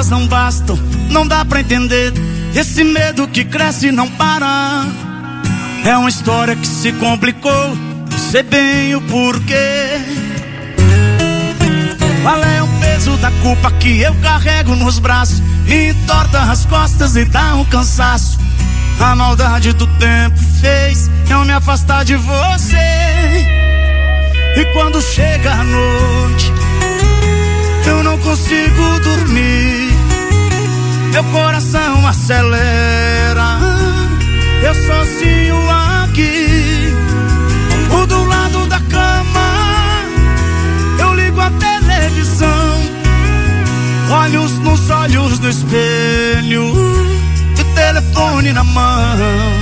não bastam, não dá pra entender. Esse medo que cresce e não para. É uma história que se complicou, sei bem o porquê. Qual é o peso da culpa que eu carrego nos braços? E entorta as costas e dá um cansaço. A maldade do tempo fez eu me afastar de você. E quando chega a noite, eu não consigo dormir. Meu coração acelera, eu sozinho aqui. Do lado da cama, eu ligo a televisão. Olhos nos olhos do espelho, e o telefone na mão.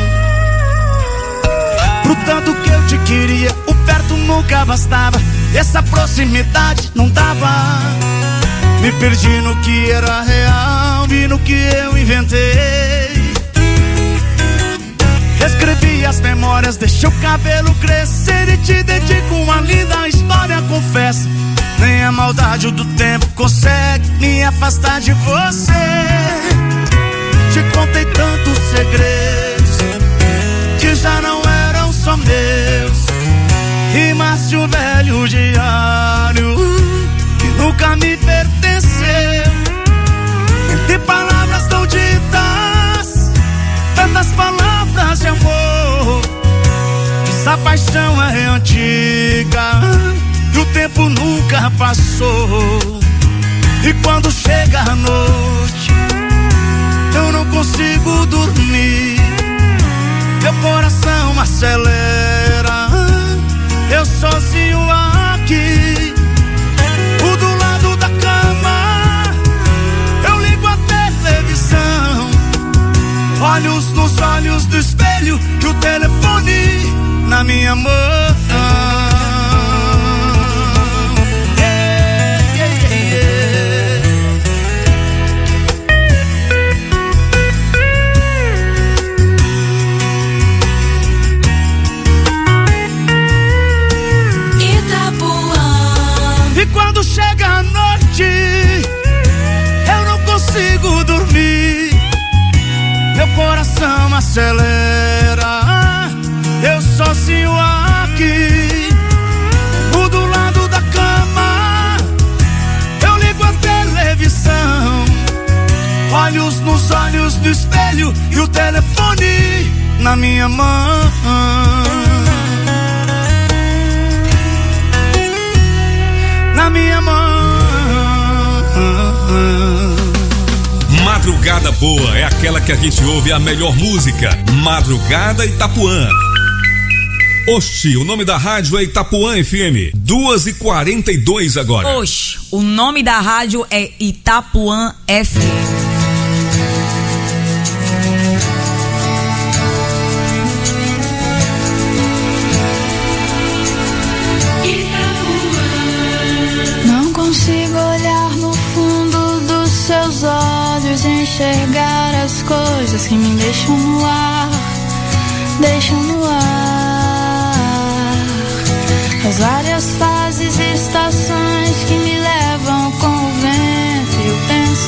Pro tanto que eu te queria, o perto nunca bastava. Essa proximidade não dava. Me perdi no que era real e no que eu inventei. Escrevi as memórias, deixei o cabelo crescer e te dedico uma linda história, confesso. Nem a maldade do tempo consegue me afastar de você. Te contei tantos segredos que já não eram só meus. Rimas de um velho diário que nunca me pertenceu. Entre palavras tão ditas, tantas palavras de amor. Essa paixão é antiga e o tempo nunca passou. E quando chega a noite, eu não consigo dormir. Meu coração acelera, eu sozinho aqui. Do lado da cama, eu ligo a televisão. Olhos nos olhos do espelho e o telefone na minha mão. E quando chega a noite, eu não consigo dormir. Meu coração acelera, eu sozinho aqui. Do lado da cama, eu ligo a televisão. Olhos nos olhos do espelho e o telefone na minha mão. Na minha mão. Madrugada boa é aquela que a gente ouve a melhor música. Madrugada Itapuã. Oxi, o nome da rádio é Itapuã FM. 2h42 agora. Oxi, o nome da rádio é Itapuã FM. Consigo olhar no fundo dos seus olhos e enxergar as coisas que me deixam no ar, deixam no ar. As várias fases e estações que me levam com o vento e o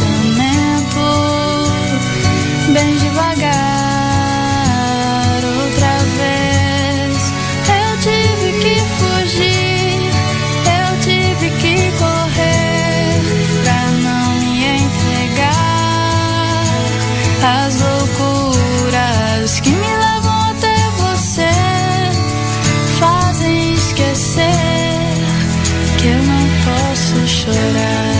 pensamento bem devagar. Outra vez eu tive que fugir, eu tive que correr pra não me entregar às loucuras que me levam até você, fazem esquecer que eu não posso chorar.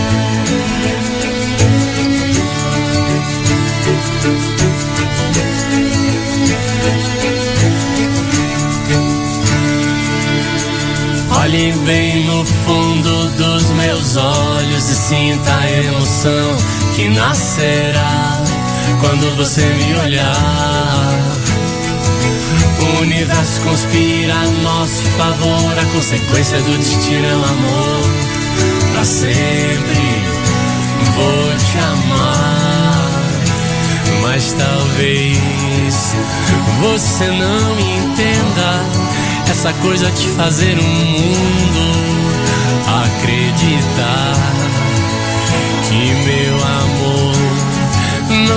Olhe bem no fundo dos meus olhos e sinta a emoção que nascerá quando você me olhar. O universo conspira a nosso favor, a consequência do destino é o amor. Pra sempre vou te amar, mas talvez você não me entenda. Essa coisa de fazer o mundo acreditar que meu amor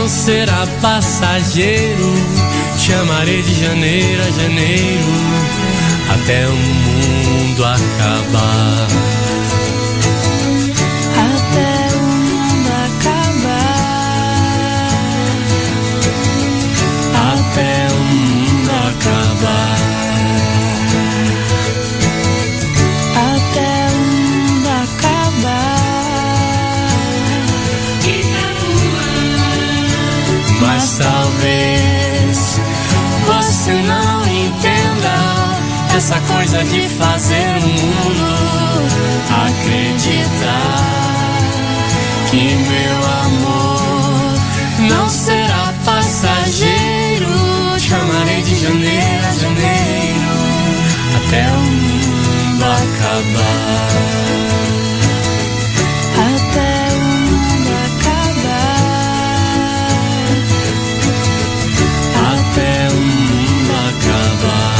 não será passageiro. Te amarei de janeiro a janeiro, até o mundo acabar. Até o mundo acabar. Até o mundo acabar. Até o mundo acabar. Mas talvez você não entenda essa coisa de fazer o mundo acreditar que meu amor não será passageiro. Te amarei de janeiro a janeiro, até o mundo acabar. Até o mundo acabar. Até o mundo acabar.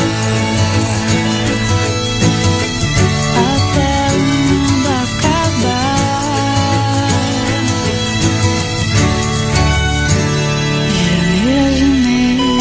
Até o mundo acabar. Janeiro a janeiro.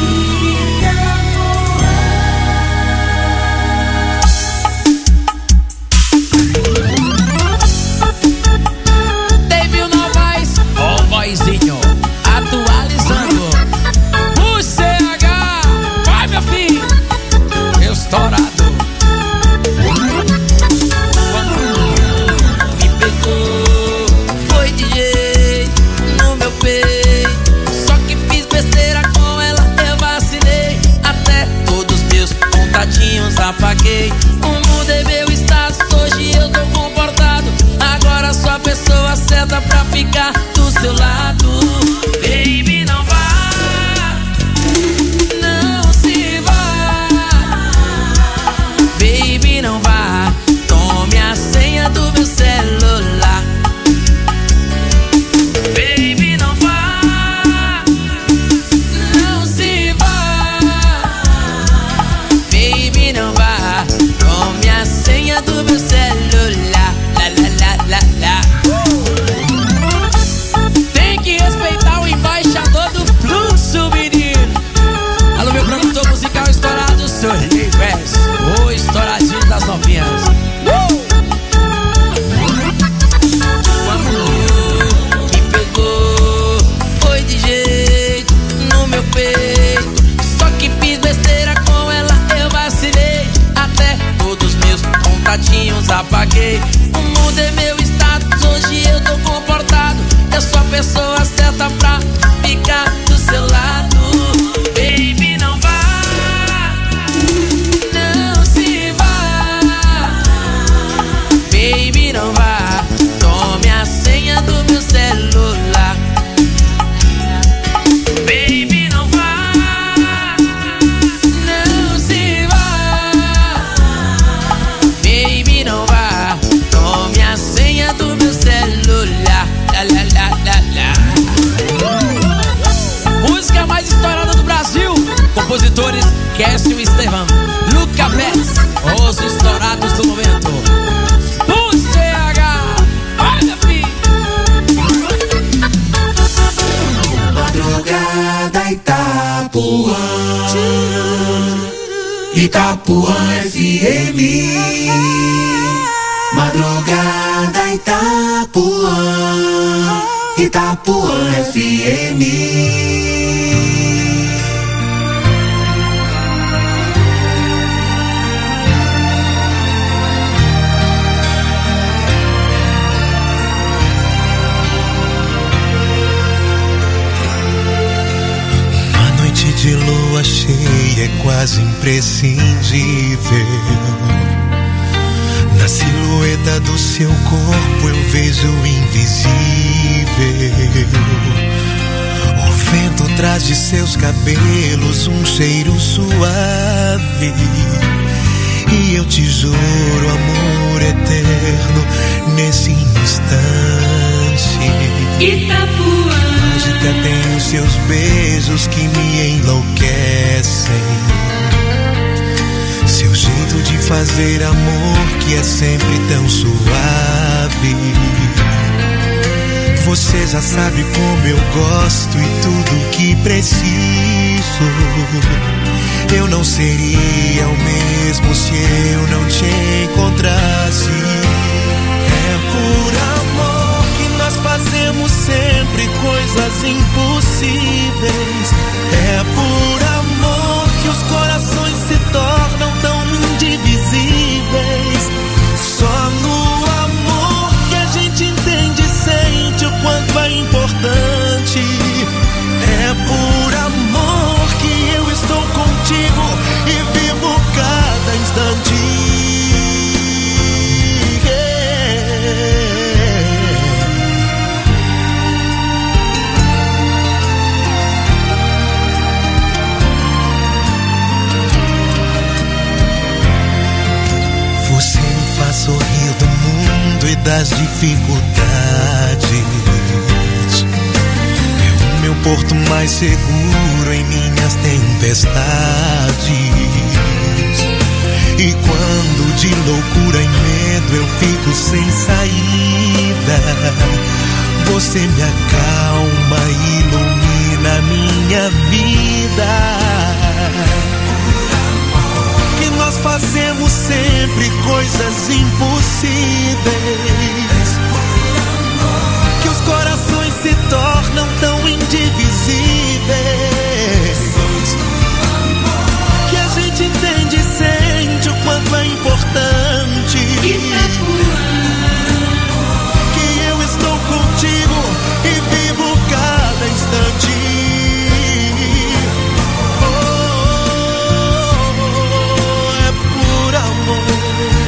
David Novaes, ó o boyzinho, atualizando. O CH, vai meu filho, estourado. Me pegou, foi de jeito no meu peito. Só que fiz besteira com ela, eu vacilei. Até todos meus contatinhos apaguei. Mudei meu status, hoje eu tô comportado. Agora sou a pessoa certa pra ficar do seu lado. Baby, não vá, não se vá. Baby, não vá, tome a senha do meu celular. Baby, não vá, não se vá. Baby, não vá, tome a senha do meu celular. La la la la la. Tem que respeitar o embaixador do fluxo, menino. Alô, meu produtor musical estourado, seu Rivers, o estouradinho das novinhas. Quando me pegou, foi de jeito no meu peito. Só que fiz besteira com ela, eu vacilei. Até todos meus contatinhos apaguei. Mudei meu status, hoje eu tô comportado. Eu sou a pessoa certa pra ficar do seu lado. Baby, não vá, não se vá. Baby, não vá, tome a senha do meu celular. Baby, não vá, não se vá. Baby, não vá, tome a senha do meu celular. La la la la la. Música mais estourada do Brasil. Compositores Kécio e Estevão, Luca Betts, os estourados do momento. O CH, vai meu filho. Madrugada Itapuã, Itapuã FM. Madrugada Itapuã, Itapuã FM. Uma noite de lua cheia é quase imprescindível. Na silhueta do seu corpo eu vejo o invisível. O vento traz de seus cabelos um cheiro suave. E eu te juro amor eterno nesse instante. Itapuã. Mágica tem os seus beijos que me enlouquecem. Seu jeito de fazer amor que é sempre tão suave. Você já sabe como eu gosto e tudo que preciso. Eu não seria o mesmo se eu não te encontrasse. É por amor que nós fazemos sempre coisas impossíveis. É por amor que os corações se tornam tão indivisíveis. Só no amor que a gente entende e sente o quanto é importante. É por amor que eu estou contigo e vivo cada instante. Você me faz sorrir do mundo e das dificuldades. Meu porto mais seguro em minhas tempestades. E quando de loucura e medo eu fico sem saída, você me acalma e ilumina minha vida. Que nós fazemos sempre coisas impossíveis. Que os corações se tornam tão indivisíveis. Que a gente entende e sente o quanto é importante. Que eu estou contigo e vivo cada instante. É por amor.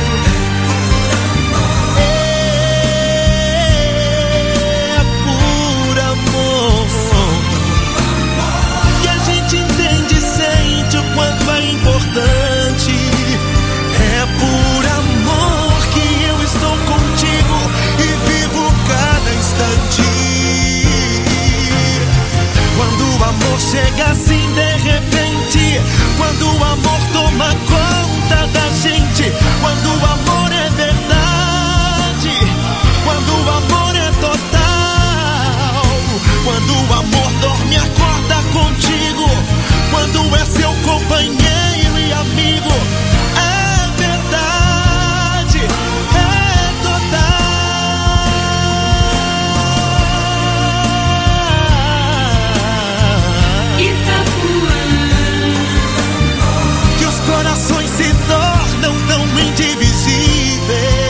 Importante. É por amor que eu estou contigo e vivo cada instante. Quando o amor chega assim de repente, quando o amor toma conta da gente, quando o amor é verdade, quando o amor é total, quando o amor dorme e acorda contigo, quando é seu companheiro e amigo, é verdade, é total. Itapuã. Que os corações se tornam tão indivisíveis.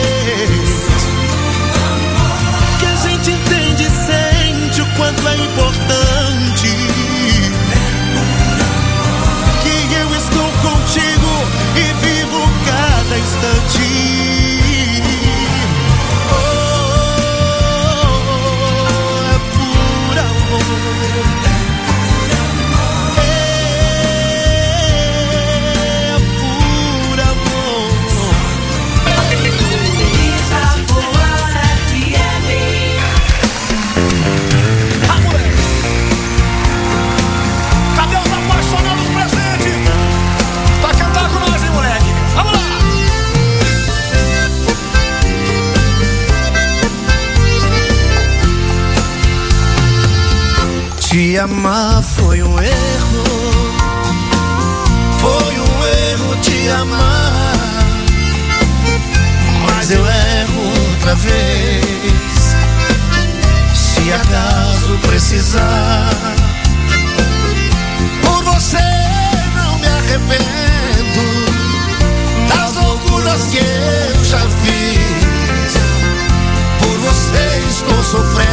Que a gente entende e sente o quanto é importante. Contigo e vivo cada instante. É por amor. É por amor. Itapuã FM. Cadê os apaixonados presentes? Pra cantar com nós, hein, moleque? Vamos lá! Te amar foi um erro. Foi um erro te amar. Mas eu erro outra vez. Se acaso precisar, por você não me arrependo das loucuras que eu já fiz. Por você estou sofrendo,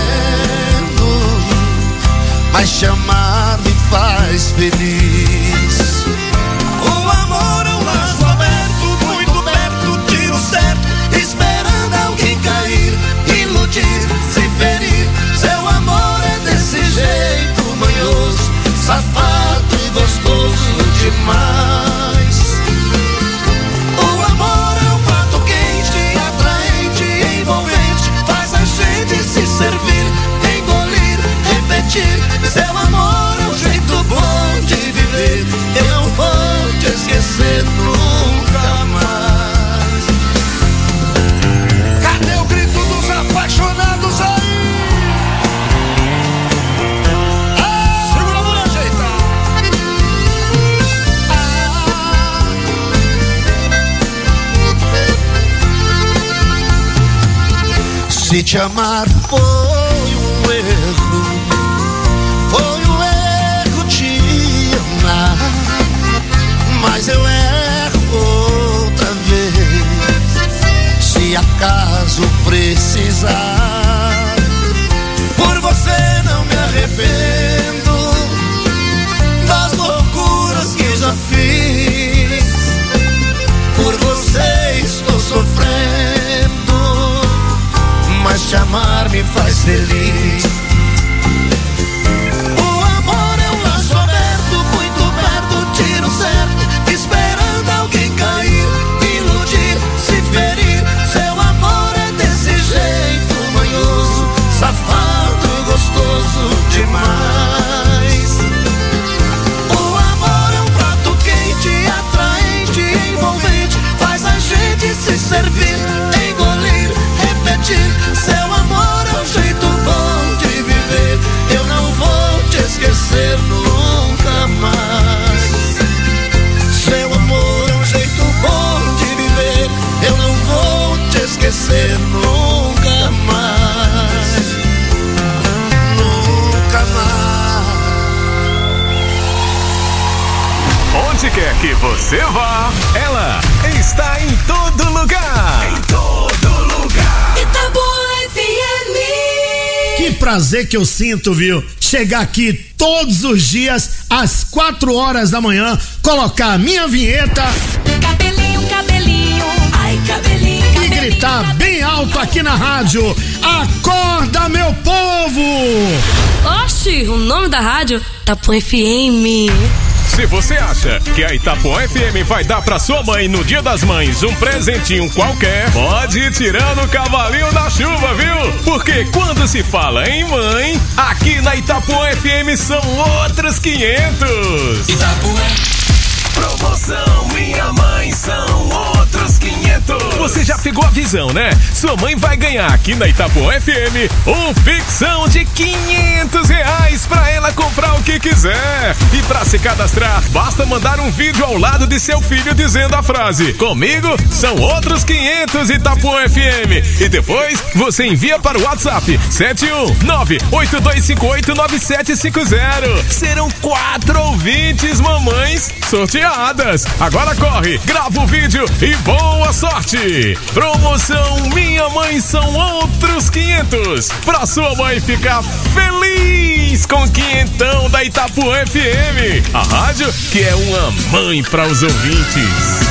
mas te amar me faz feliz. O amor é um laço aberto, muito perto, tiro certo, esperando alguém cair, iludir, se ferir. Seu amor é desse jeito manhoso, safado e gostoso demais. O amor é um prato quente, atraente, envolvente, faz a gente se servir, engolir, repetir. Seu amor é um jeito bom de viver. Se te amar foi um erro, foi um erro te amar, mas eu erro outra vez, se acaso precisar. Por você não me arrependo das loucuras que já fiz, por você estou sofrendo, mas te amar me faz feliz. O amor é um laço aberto, muito perto, tiro certo, esperando alguém cair, iludir, se ferir. Seu amor é desse jeito, manhoso, safado, gostoso demais. O amor é um prato quente, atraente, envolvente, faz a gente se servir, engolir, repetir. Seu amor é um jeito bom de viver, eu não vou te esquecer nunca mais. Seu amor é um jeito bom de viver, eu não vou te esquecer nunca mais. Nunca mais. Onde quer que você vá, ela está em todo lugar. Em todo lugar. Itapuã FM. Que prazer que eu sinto, viu? Chegar aqui todos os dias às 4 horas da manhã, colocar a minha vinheta Cabelinho, cabelinho, ai cabelinho, e cabelinho, gritar bem alto aqui na rádio: acorda, meu povo! Oxi, o nome da rádio Itapuã FM. Se você acha que a Itapuã FM vai dar pra sua mãe no Dia das Mães um presentinho qualquer, pode ir tirando o cavalinho da chuva, viu? Porque quando se fala em mãe, aqui na Itapuã FM são outros 500. Itapuã. Promoção Minha Mãe são outros 500. Você já pegou a visão, né? Sua mãe vai ganhar aqui na Itapuã FM um pixão de R$500 pra ela comprar o que quiser. E pra se cadastrar, basta mandar um vídeo ao lado de seu filho dizendo a frase: comigo são outros 500 Itapuã FM. E depois você envia para o WhatsApp 71982589750. Serão 4 ouvintes mamães sorteadas. Agora corre, grava o vídeo e boa sorte! Promoção Minha Mãe são outros 500 pra sua mãe ficar feliz com o quinhentão da Itapuã FM, a rádio que é uma mãe para os ouvintes.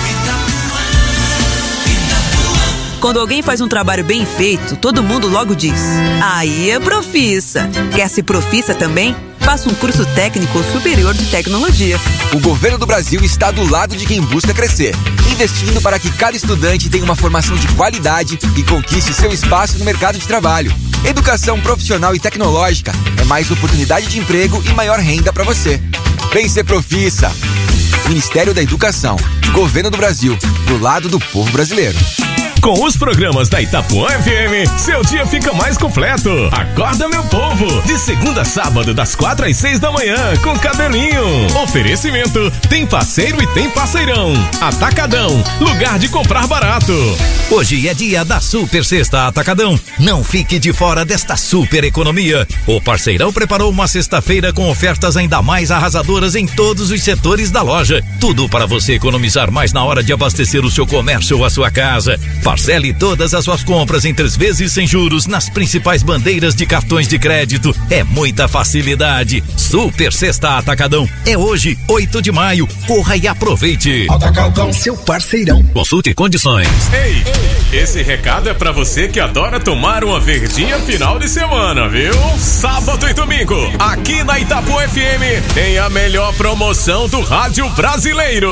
Quando alguém faz um trabalho bem feito, todo mundo logo diz: aí é profissa. Quer ser profissa também? Faça um curso técnico superior de tecnologia. O governo do Brasil está do lado de quem busca crescer, investindo para que cada estudante tenha uma formação de qualidade e conquiste seu espaço no mercado de trabalho. Educação profissional e tecnológica é mais oportunidade de emprego e maior renda para você. Vem ser profissa. Ministério da Educação, Governo do Brasil, do lado do povo brasileiro. Com os programas da Itapuã FM, seu dia fica mais completo. Acorda, meu povo, de segunda a sábado, das 4 às 6 da manhã, com Cabelinho. Oferecimento: tem parceiro e tem parceirão. Atacadão, lugar de comprar barato. Hoje é dia da Super Sexta Atacadão. Não fique de fora desta super economia. O Parceirão preparou uma sexta-feira com ofertas ainda mais arrasadoras em todos os setores da loja. Tudo para você economizar mais na hora de abastecer o seu comércio ou a sua casa. Parcele todas as suas compras em 3 vezes sem juros nas principais bandeiras de cartões de crédito. É muita facilidade. Super Sexta Atacadão. É hoje, 8 de maio. Corra e aproveite. Atacadão, seu parceirão. Consulte condições. Ei, esse recado é pra você que adora tomar uma verdinha final de semana, viu? Sábado e domingo, aqui na Itapuã FM, tem a melhor promoção do rádio brasileiro.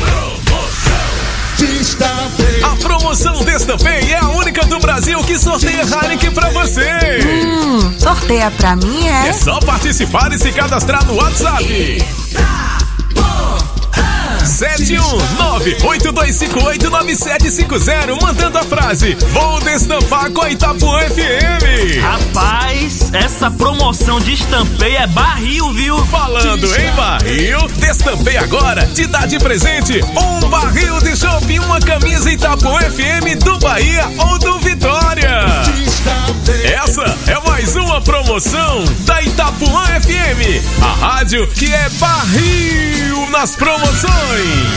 A promoção Destampei é a única do Brasil que sorteia Heineken pra você. Sorteia pra mim, é? É só participar e se cadastrar no WhatsApp. 71982589750, mandando a frase: vou destampar com a Itapuã FM. Rapaz, essa promoção de Destampei é barril, viu? Falando em barril, Destampei agora te dá de presente um barril de chopp e uma camisa Itapuã FM do Bahia ou do Vitória. promoção da Itapuã FM, a rádio que é barril nas promoções.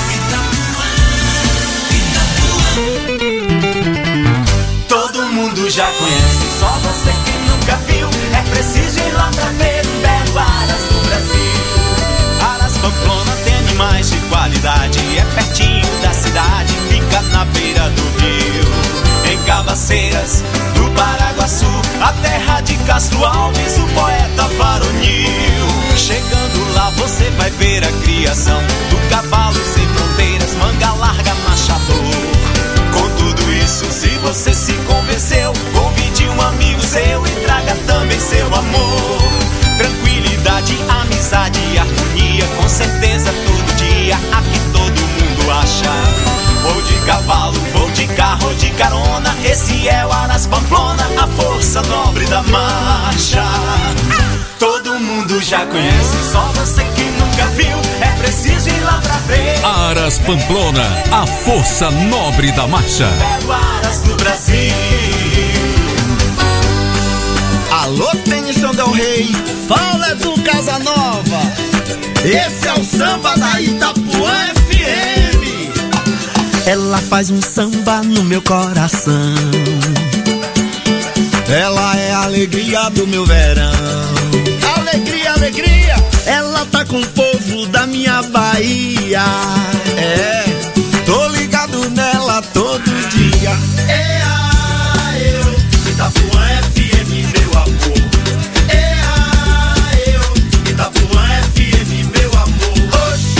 Todo mundo já conhece, só você que nunca viu. É preciso ir lá pra ver o belo Aras do Brasil. Aras Pamplona tem animais de qualidade, é pertinho da cidade, fica na beira do rio. Em Cabaceiras, do Paraguaçu, a terra de Castro Alves, o poeta varonil. Chegando lá você vai ver a criação do cavalo sem fronteiras, manga larga, machador. Com tudo isso, se você se convenceu, convide um amigo seu e traga também seu amor. Tranquilidade, amizade e harmonia, com certeza todo dia, aqui todo mundo acha. Vou de cavalo, vou de carro ou de carona, esse é o Aras Pamplona, a força nobre da marcha. Todo mundo já conhece, só você que nunca viu, é preciso ir lá pra ver. Aras Pamplona, a força nobre da marcha. Belo Aras do Brasil. Alô, Tennyson Del Rey, fala do Casanova. Esse é o samba da Itapuã FM. Ela faz um samba no meu coração. Ela é a alegria do meu verão. Alegria, alegria. Ela tá com o povo da minha Bahia. É, tô ligado nela todo dia. Eu, Itapuã FM, meu amor. Eu, Itapuã FM, meu amor. Oxi,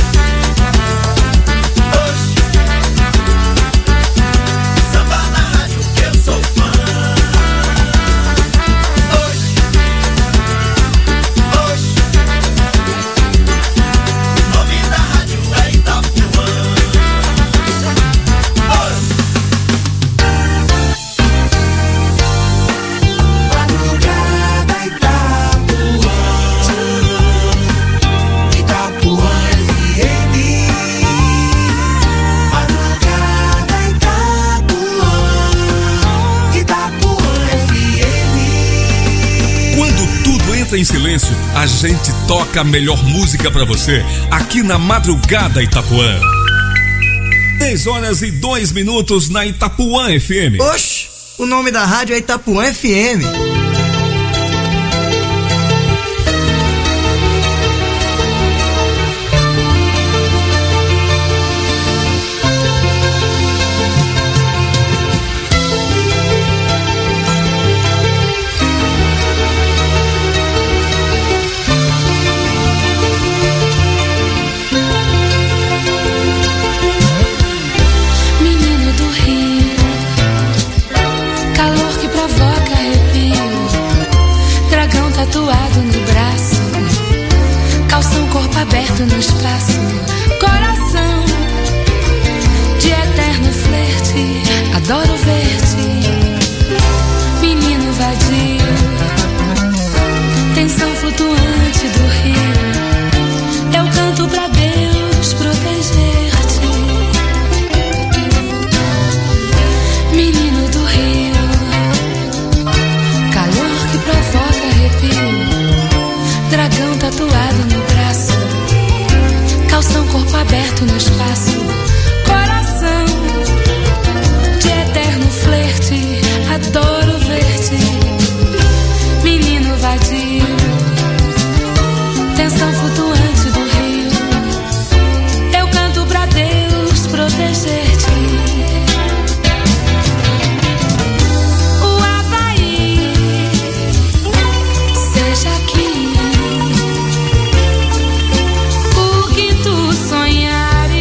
oxi. Samba na rádio que eu sou fã. Oxi, oxi. O nome da rádio é Itapuã. Madrugada Itapuã, Itapuã FM. Madrugada Itapuã, Itapuã FM. Quando tudo entra em silêncio, a gente toca a melhor música pra você aqui na Madrugada Itapuã. 10h02 na Itapuã FM. Oxi, o nome da rádio é Itapuã FM. Menino do Rio, calor que provoca arrepio, dragão tatuado no braço, calção corpo aberto no espaço, coração de eterno flerte, adoro ver-te. Menino vadio, tensão flutuante do rio, eu canto pra Deus proteger-te. Menino do Rio, calor que provoca arrepio, dragão tatuado no braço, calção corpo aberto no espaço, coração de eterno flerte, adoro ver-te. Menino vadio, tensão flutuante do rio, eu canto pra Deus proteger-te. O Havaí, seja aqui o que tu sonhares.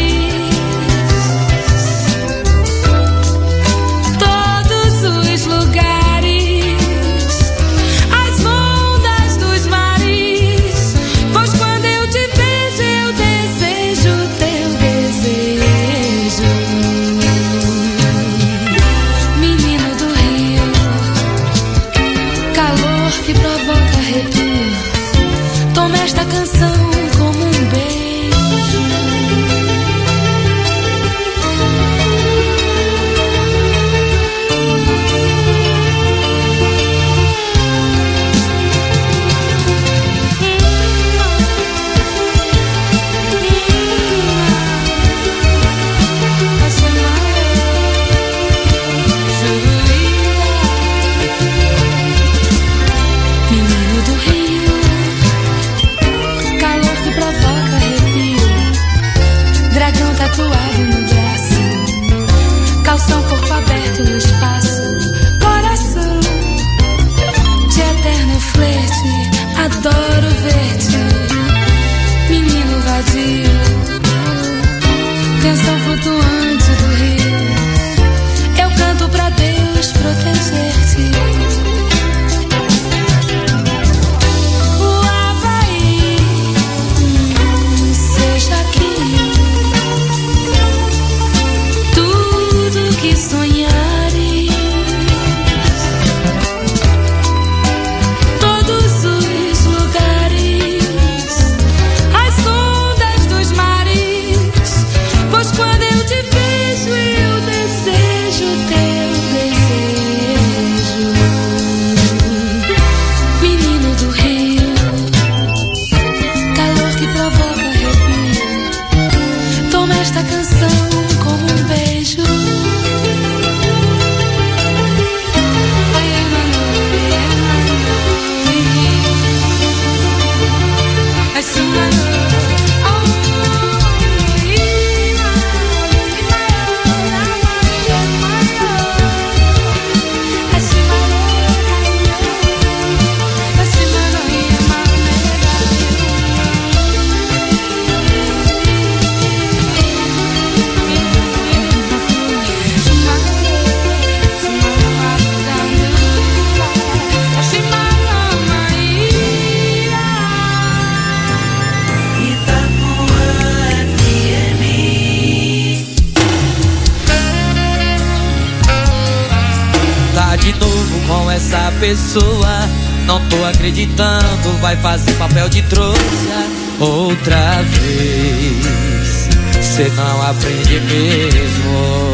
de novo com essa pessoa. Não tô acreditando, vai fazer papel de trouxa outra vez. Cê não aprende mesmo.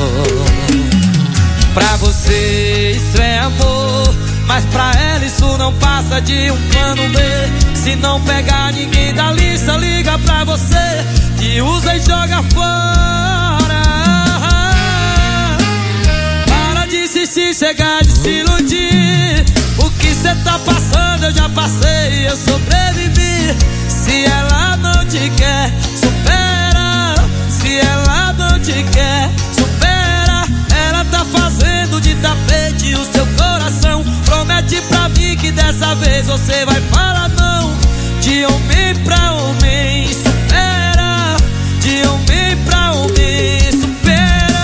Pra você isso é amor, mas pra ela isso não passa de um plano B. Se não pegar ninguém da lista, liga pra você, te usa e joga fora. Para de insistir, chegar de se iludir. O que cê tá passando eu já passei, eu sobrevivi. Se ela não te quer, supera. Se ela não te quer, supera. Ela tá fazendo de tapete o seu coração. Promete pra mim que dessa vez você vai falar não. De homem pra homem, supera. De homem pra homem, supera.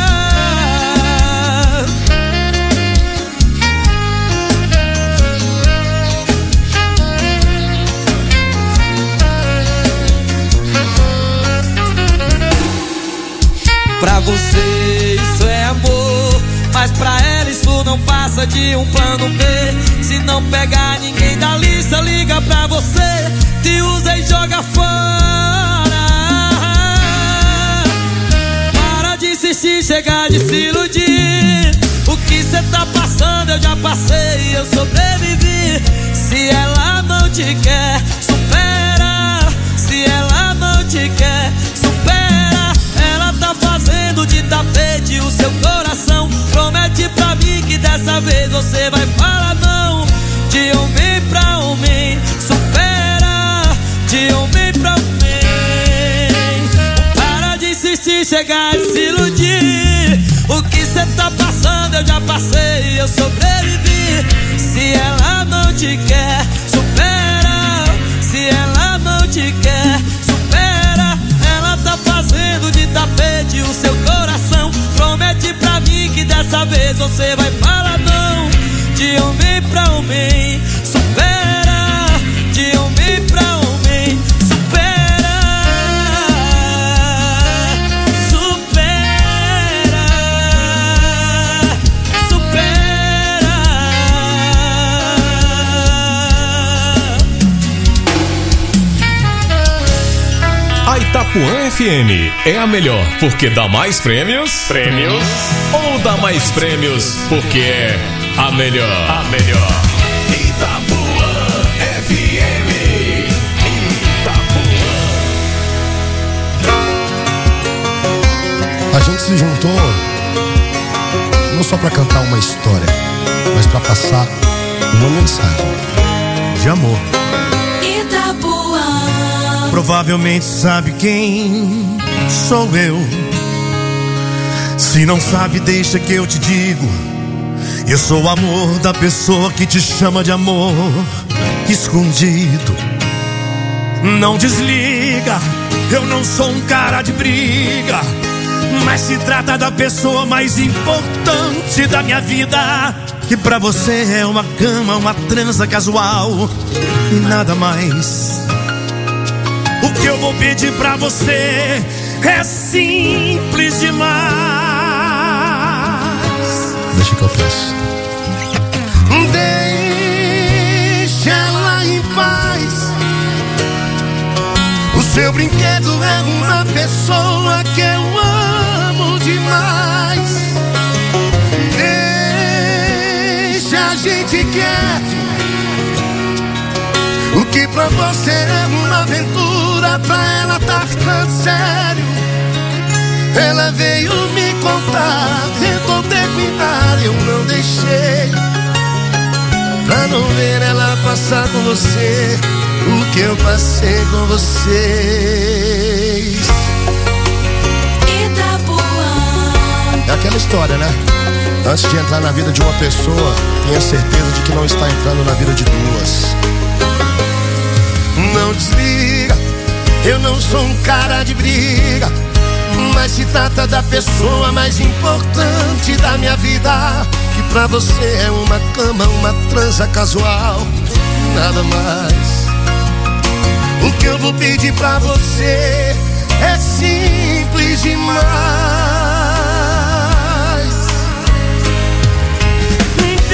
Pra você isso é amor, mas pra ela isso não passa de um plano B. Se não pegar ninguém da lista, liga pra você, te usa e joga fora. Para de insistir, chegar de se iludir. O que cê tá passando eu já passei, eu sobrevivi. Se ela não te quer, supera. Se ela não te quer, supera. Ela tá fazendo de tapete o seu coração. Promete pra mim que dessa vez você vai falar não. De homem pra homem, supera. De homem pra homem. Para de insistir, chegar e se iludir. O que cê tá passando eu já passei, eu sobrevivi. Se ela não te quer, supera. Se ela não te quer, supera. Ela tá fazendo de tapete o seu coração. Promete pra mim que dessa vez você vai falar não. De homem pra homem, supera. De homem pra homem, supera. Supera. Supera. A Itapuã FM é a melhor porque dá mais prêmios? Prêmios? Ou dá mais prêmios porque é a melhor? A melhor. Itapuã FM. Itapuã. A gente se juntou não só pra cantar uma história, mas pra passar uma mensagem de amor. Itapuã. Provavelmente sabe quem sou eu. Se não sabe, deixa que eu te digo. Eu sou o amor da pessoa que te chama de amor escondido. Não desliga, eu não sou um cara de briga, mas se trata da pessoa mais importante da minha vida. Que pra você é uma cama, uma transa casual e nada mais. O que eu vou pedir pra você é simples demais. Deixa que eu peço. Deixa ela em paz. O seu brinquedo é uma pessoa que eu amo demais. Deixa a gente quieto. O que pra você é uma aventura, pra ela tá ficando sério. Ela veio me contar, tentou terminar, eu não deixei. Pra não ver ela passar com você o que eu passei com vocês. Itapuã. É aquela história, né? Antes de entrar na vida de uma pessoa, tenha certeza de que não está entrando na vida de duas. Não desliga, eu não sou um cara de briga, mas se trata da pessoa mais importante da minha vida. Que pra você é uma cama, uma transa casual, nada mais. O que eu vou pedir pra você é simples demais.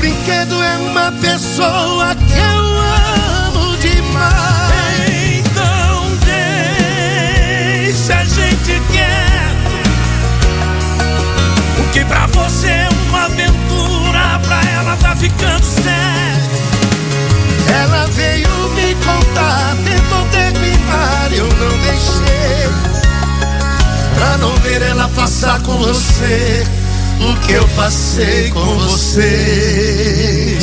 brinquedo é uma pessoa que eu amo demais. Então deixa a gente quieto. O que pra você é uma aventura, pra ela tá ficando sério. Ela veio me contar, tentou terminar, eu não deixei, pra não ver ela passar com você o que eu passei com você.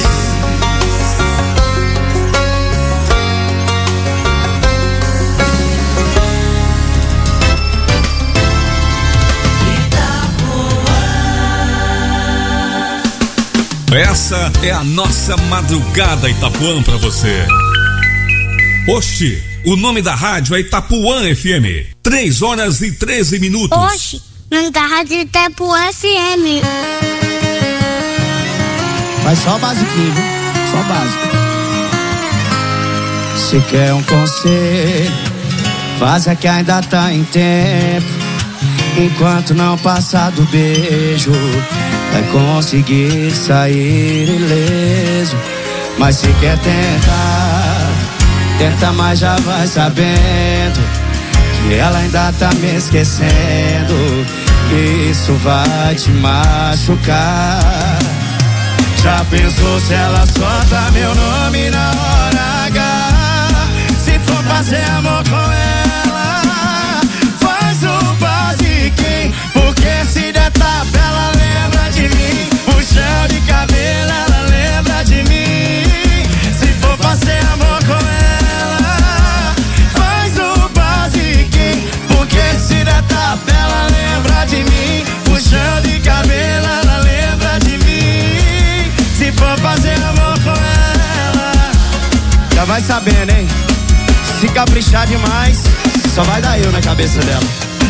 Essa é a nossa Madrugada Itapuã pra você. Oxi, o nome da rádio é Itapuã FM. 3h13. Oxi, o nome da rádio é Itapuã FM. Faz só o basiquinho, viu? Só o básico. Se quer um conselho, faça que ainda tá em tempo. Enquanto não passar do beijo, vai conseguir sair ileso. Mas se quer tentar, tenta, mas já vai sabendo que ela ainda tá me esquecendo. Isso vai te machucar. Já pensou se ela solta meu nome na hora H? Se for fazer amor com ela, faz o basiquinho, porque se der tapa ela lembra de mim. Puxão de cabelo ela lembra de mim. Se for fazer amor com ela, faz o basiquinho, porque se der tapa ela lembra de mim. Puxão de cabelo ela lembra de mim. Se for fazer amor com ela, já vai sabendo, hein? Se caprichar demais, só vai dar eu na cabeça dela.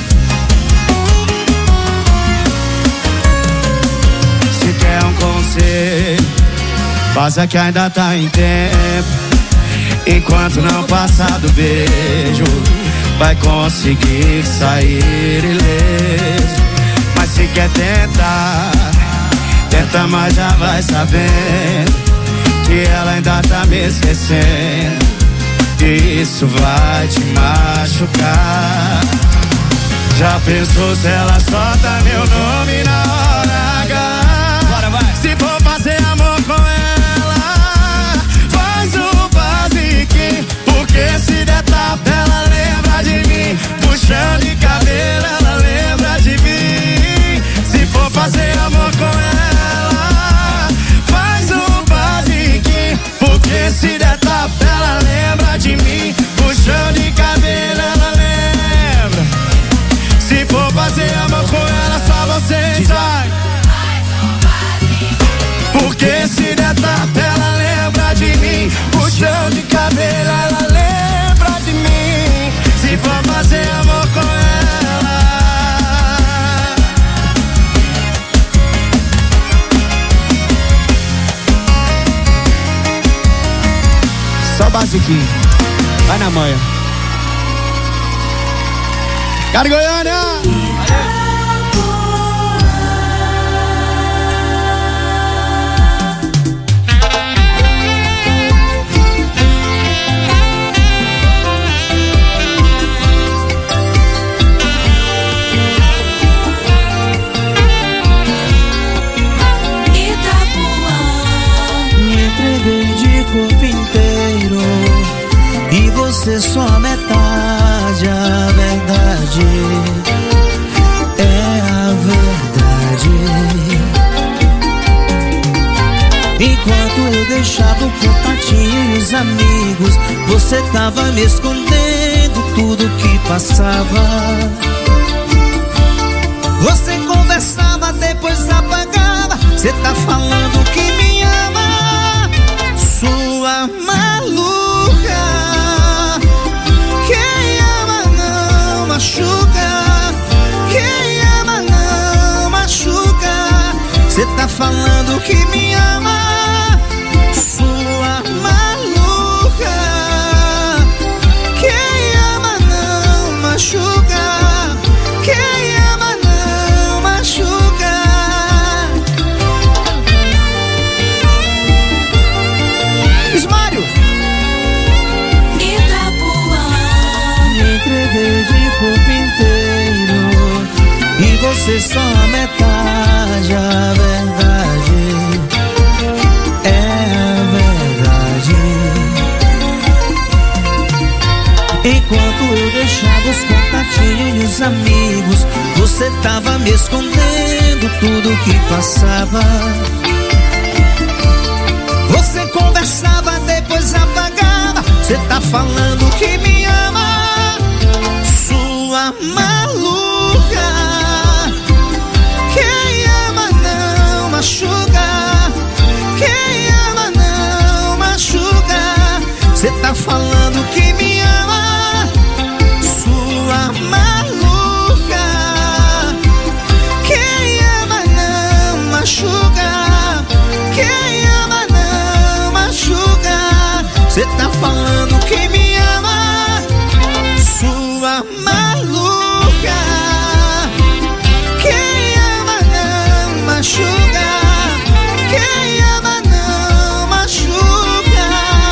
Se quer um conselho, faça que ainda tá em tempo. Enquanto não passar do beijo, vai conseguir sair ileso. Mas se quer tentar, tenta, mas já vai sabendo que ela ainda tá me esquecendo. Isso vai te machucar. Já pensou se ela solta meu nome na hora H? Bora, vai. Se for fazer amor com ela, faz o basiquinho, porque se der tapa ela lembra de mim. Puxão de cabelo ela lembra de mim. Se for fazer amor com ela, faz o basiquinho, porque se der tapa ela lembra de mim. Puxão de cabelo ela lembra. Se for fazer amor com ela, só você sai. Porque se der tapa ela lembra de mim. Puxão de cabelo ela lembra de mim. Se for fazer amor com ela, só basiquinho, vai na manha. Cara Goiânia! Me entreguei de corpo inteiro e você só metade. A verdade é a verdade. Enquanto eu deixava o contatinho e os amigos, você tava me escondendo tudo que passava. Você conversava, depois apagava. Você tá falando que me ama, sua maluca. Quem ama não machuca. Quem ama não machuca. Você tá falando que me ama, sua maluca. Quem ama não machuca. Quem ama não machuca. que passava. Você conversava, depois apagava. Você tá falando que me ama, sua maluca. Quem ama não machuca, quem ama não machuca. Você tá falando que me ama, sua maluca. Quem ama não machuca, quem ama não machuca. Você tá falando que me ama, sua maluca. Quem ama não machuca, quem ama não machuca.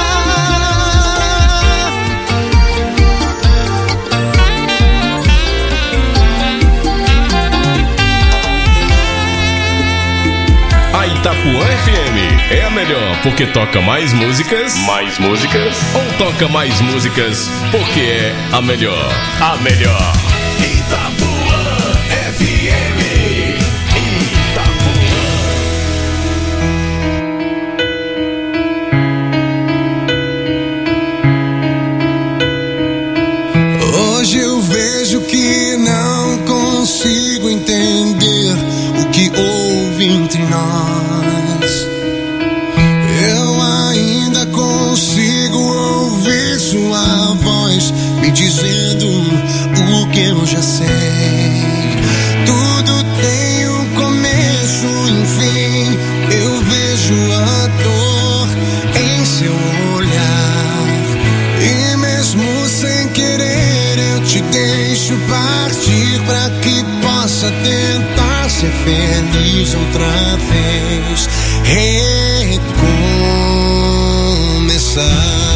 A Itapuã FM é a melhor porque toca mais músicas. Mais músicas? Ou toca mais músicas porque é a melhor? A melhor. Itapuã FM. Hoje eu vejo que não consigo entender o que houve entre nós. Eu ainda consigo ouvir sua voz me dizendo o que eu já sei. Tudo tem um começo e um fim. Eu vejo a dor em seu olhar. E mesmo sem querer eu te deixo partir pra que possa tentar ser feliz outra vez. Recomeçar.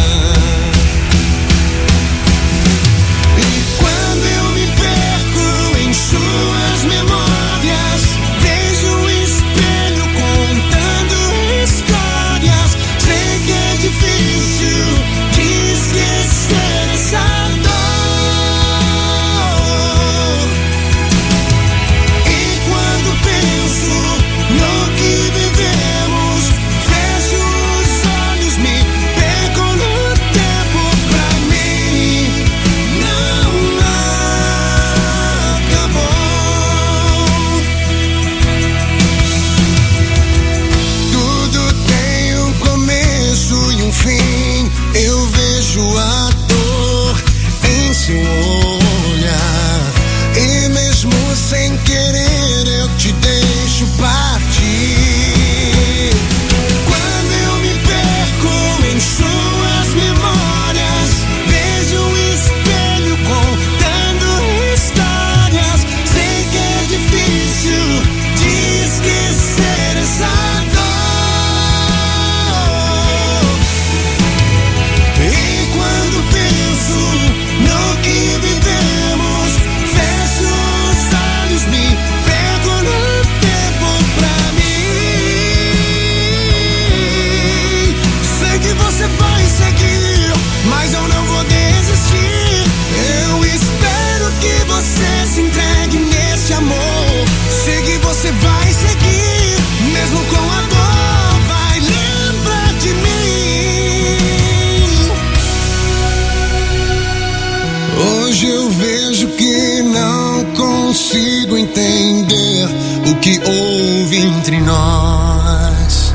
Hoje eu vejo que não consigo entender o que houve entre nós.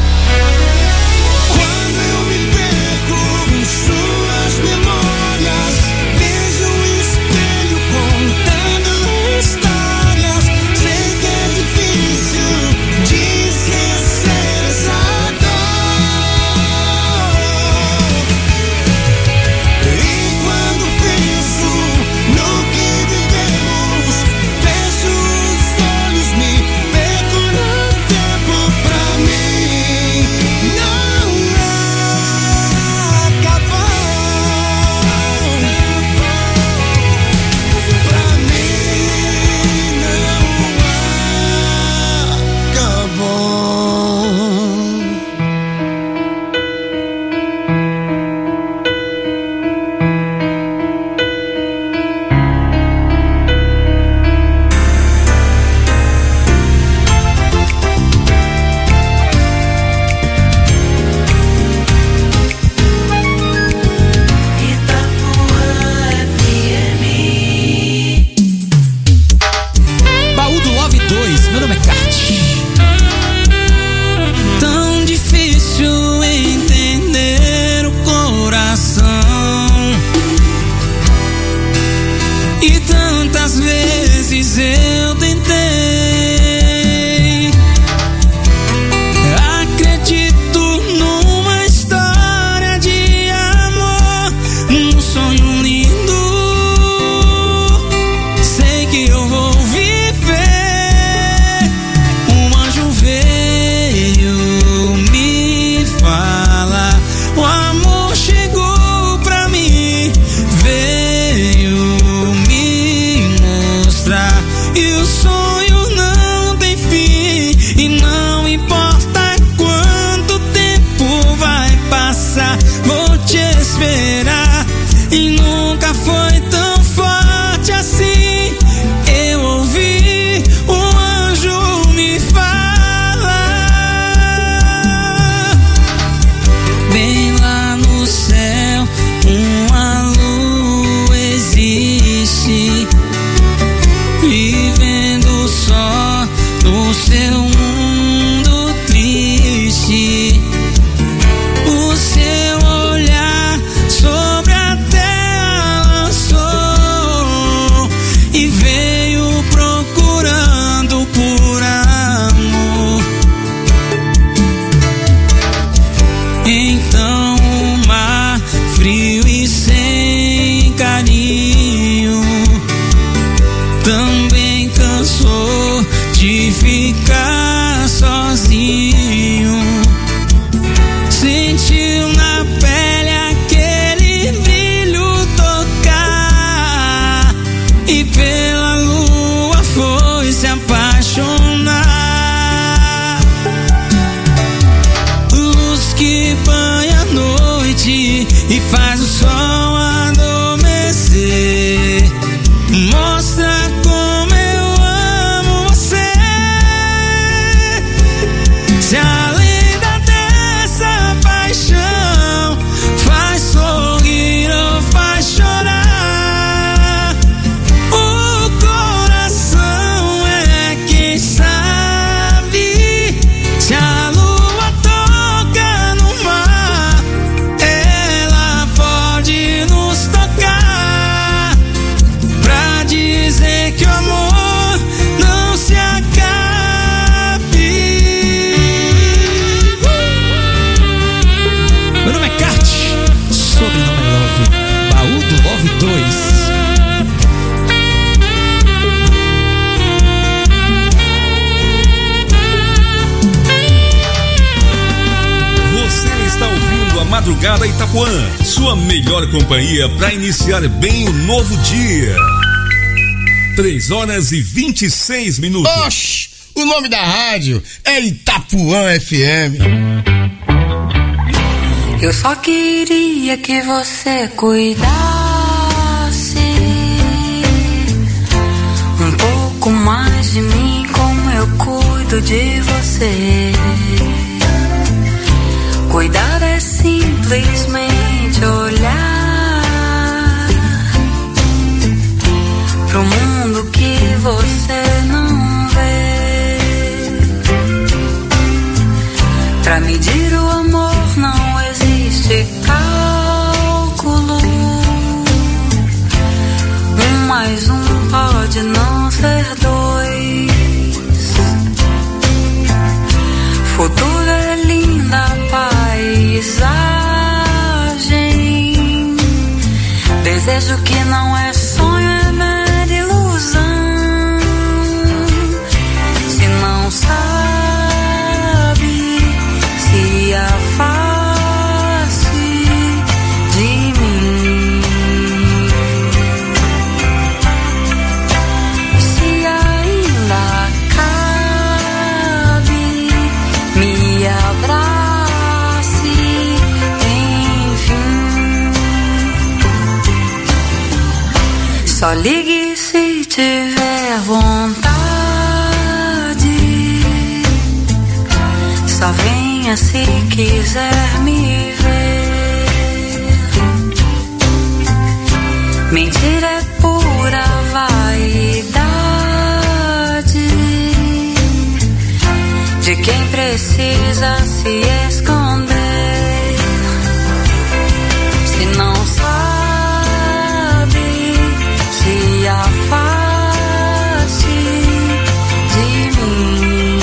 Quando eu me perco em suas memórias, vejo um espelho contando histórias. Sei que é difícil de esquecer essa dor. E quando penso no que vivemos, fecho os olhos, me perco no tempo. Se a lenda dessa paixão faz sorrir ou faz chorar, o coração é quem sabe. Se a lua toca no mar, ela pode nos tocar pra dizer que o amor não se acabe. Meu nome é Kart, sobrenome é Love, baú do Love 2. Você está ouvindo a Madrugada Itapuã, sua melhor companhia para iniciar bem o novo dia. 3h26. Oxi, o nome da rádio é Itapuã FM. Eu só queria que você cuidasse um pouco mais de mim, como eu cuido de você. Cuidar é simplesmente olhar pro mundo que você não vê. Pra medir o amor não existe cálculo. 1 mais 1 pode não ser 2. Futuro é linda paisagem. Desejo que não é sonho, é mera ilusão. Se não sabe, se afaste de mim. Se ainda cabe, me abrace, enfim. Só ligue se tiver vontade. Só venha se quiser me ver. Mentira é pura vaidade de quem precisa se esconder. Se não sabe, se afaste de mim.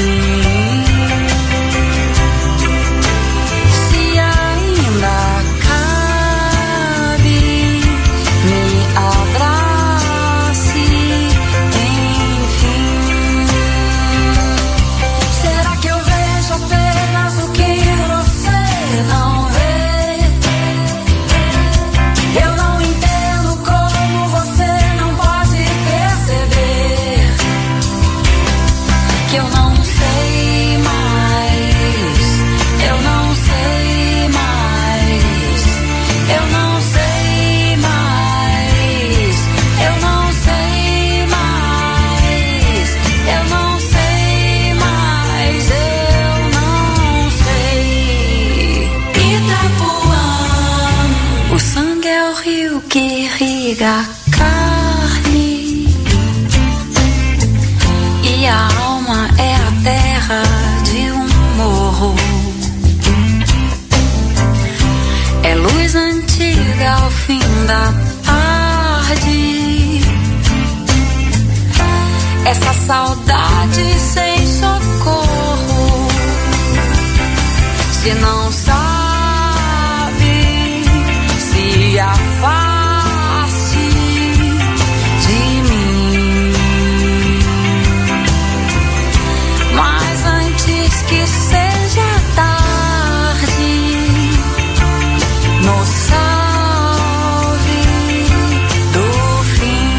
Se ainda cabe, me abrace, enfim. Será que eu vejo apenas o que você não vê? Eu não entendo como você não pode perceber que eu não sei mais, eu não sei mais, eu não sei mais, eu não sei mais, eu não sei mais, eu não sei. Itapuã, o sangue é o rio que irriga a carne e a alma é a terra de um morro. É luz antiga ao fim da tarde. Essa saudade sem socorro. Se não sabe, se afaste de mim. Mas antes que seja tarde, nos salve do fim.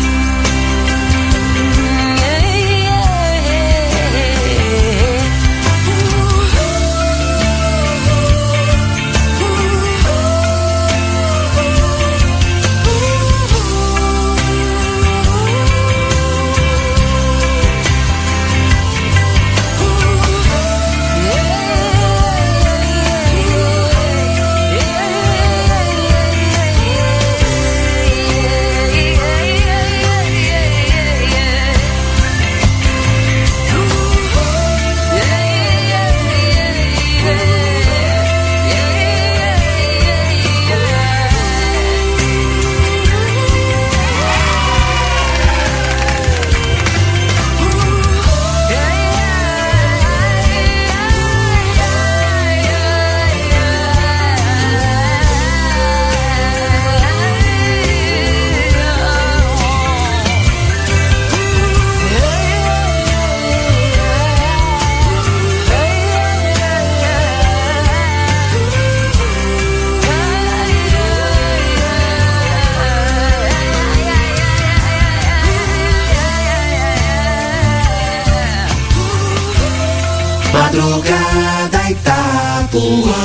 Madrugada Itapuã,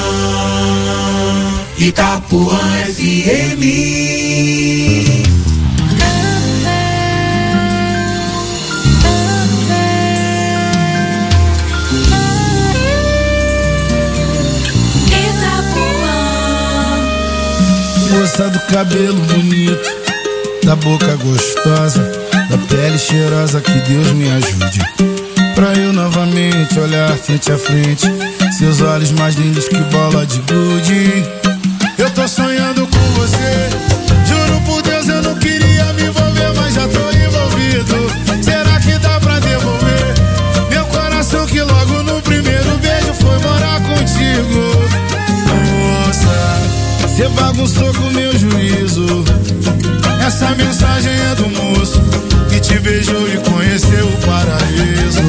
Itapuã FM. Moça do cabelo bonito, da boca gostosa, da pele cheirosa, que Deus me ajude pra eu novamente olhar frente a frente, seus olhos mais lindos que bola de gude. Eu tô sonhando com você, juro por Deus eu não queria me envolver, mas já tô envolvido. Será que dá pra devolver meu coração que logo no primeiro beijo foi morar contigo? Moça, cê bagunçou com meu juízo. Essa mensagem é do moço que te beijou e conheceu o paraíso.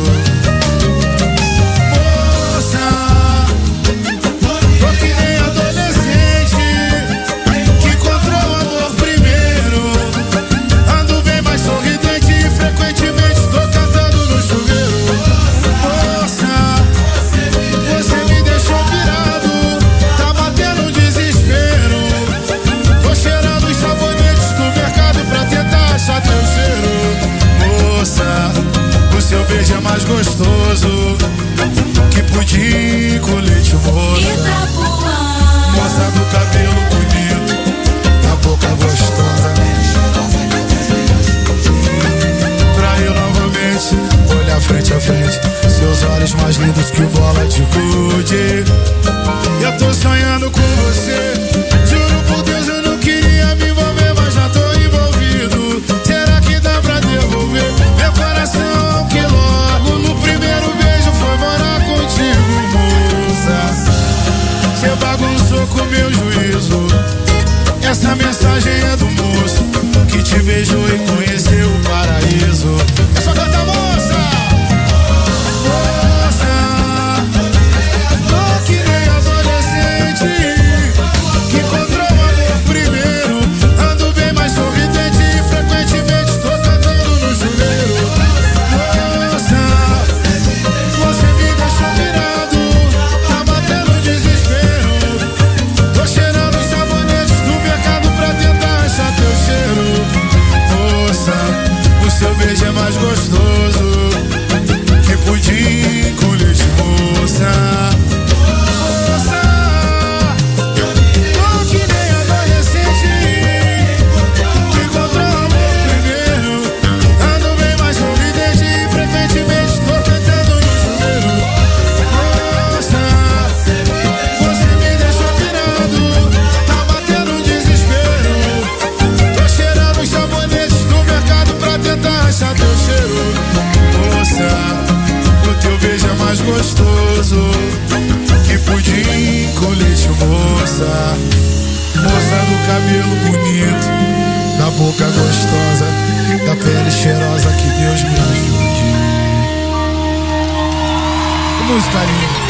Moça, tô que nem adolescente que encontrou o amor primeiro. Ando bem mais sorridente e frequentemente tô cantando no chuveiro. Moça, você me deixou virado, tá batendo desespero. Tô cheirando os sabonetes do mercado pra tentar achar teu cheiro. Moça, o seu beijo é mais gostoso que pudim com leite moça. Moça do cabelo bonito, da boca gostosa, pra eu novamente olhar frente a frente, seus olhos mais lindos que bola de gude. Eu tô sonhando com você, juro por Deus eu não queria me envolver, mas já tô envolvido. Será que dá pra devolver meu coração que logo no primeiro beijo foi morar contigo? Moça, cê bagunçou com meu juízo. Essa mensagem é do moço que te beijou e conheceu o paraíso. É só cantar, moça! Moça, tô que nem adolescente que encontrou o amor primeiro. Ando bem mais sorridente e frequentemente tô cantando no chuveiro. Moça, você me deixou virado, tá batendo desespero. Tô cheirando os sabonetes do mercado pra tentar achar teu cheiro. Moça, o seu beijo é mais gostoso que pudim com leite moça. Moça, tô que nem adolescente que encontrou o amor primeiro. Ando bem mais sorridente e frequentemente tô cantando no chuveiro. Moça, você me deixou virado, tá batendo desespero. Tô cheirando os sabonetes do mercado pra tentar achar teu cheiro. Moça, o teu beijo é mais gostoso que pudim com leite moça. Moça do cabelo bonito, da boca gostosa, da pele cheirosa, que Deus me ajude. Que música linda.